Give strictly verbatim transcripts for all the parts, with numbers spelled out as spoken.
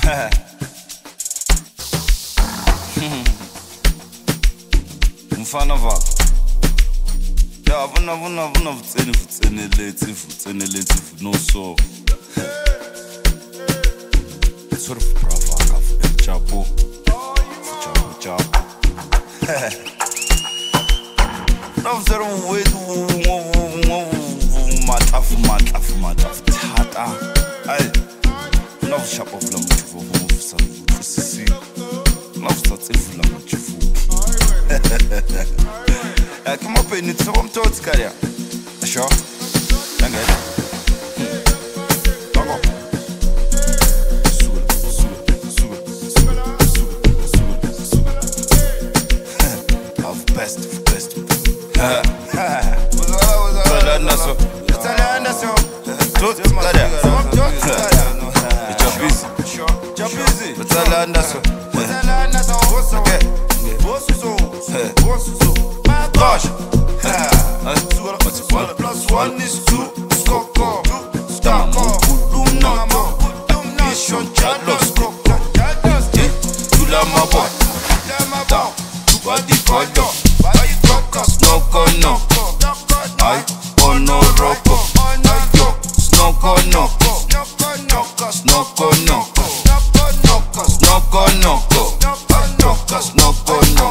Mfana vaka ya vuna vuna vuna vutseni vutseni letsi vutseni letsi no so sort of brava ka fu chapo chapo chapo no zero wetu matafu matafu matafu tata ai no chapo vula mchifu vusa sisi no tsatsi vula mchifu come up in it, so I'm told to carry. Sure. Thank you. Go. Of best, best. Ha. What's up? What's up? What's up? Told to carry. You're busy. Sure. You're busy. What's up? What's up? Okay. What's up? What's up? Gosh, one plus one is two. Skoko, stako, lumno, mission chalos, skoko. Tula mabo, ta, tubadi kodo. Snoko no, I ono roko. Snoko no, snoko no, snoko no, snoko no.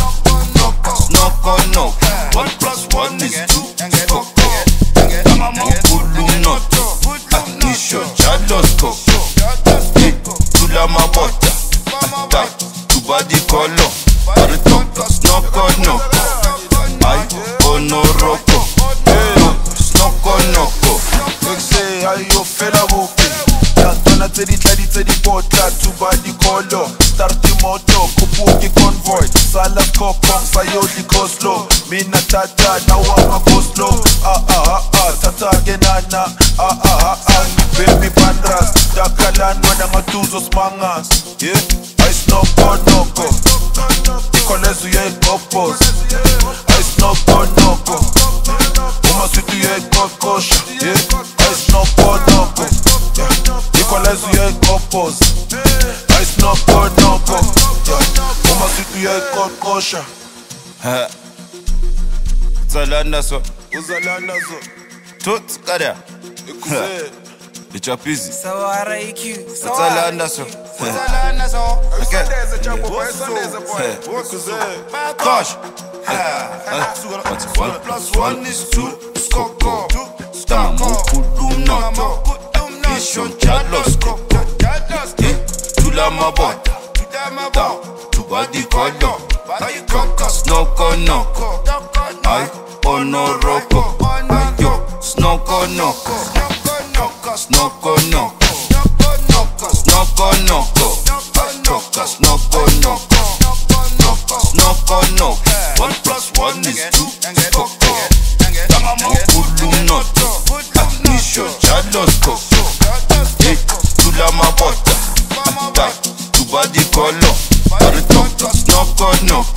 No, one plus one is two. I'm a pulu not. Nisho chalos koko. Tula mabota. Tu body color. Snoko no. I ono roko. Snoko noko. Like say how you fella whooping. Just wanna tell it like it's a bota. Tu body color. Start the motor. Kupuki convoy. Salas kopong sayoli go slow. Mina tata now I'ma go slow. Ah ah ah ah tata genana. Ah ah ah ah baby pandras. Dakalan wana tuzo smangas. Yeah, I snob on noko. Ikolezu ye kopos. I snob on noko. Uma situ ye kokosha. Yeah, I snob on noko. Ikolezu ye kopos. I snob on noko. Uma situ ye kokosha. Ha. Uzalanda so, uzalanda so. Tot kada. Ikuze. It's your busy. So are you cute? Uzalanda so. Uzalanda so. Okay. There's a chopper boy, there's a boy. Gosh. One plus one is two. Skoko. Stamo kulumno. Mission chalos koko. Tula mabota. Tubadi kodo. Snoko noko. I ono roko. Yo, snoko noko. Snoko noko. Snoko noko. Snoko noko. Snoko noko. One plus one is two. Skoko. Tamamo kulumno. Nisho chalos koko. Tula mabota. Tubadi kolo. Snoko noko.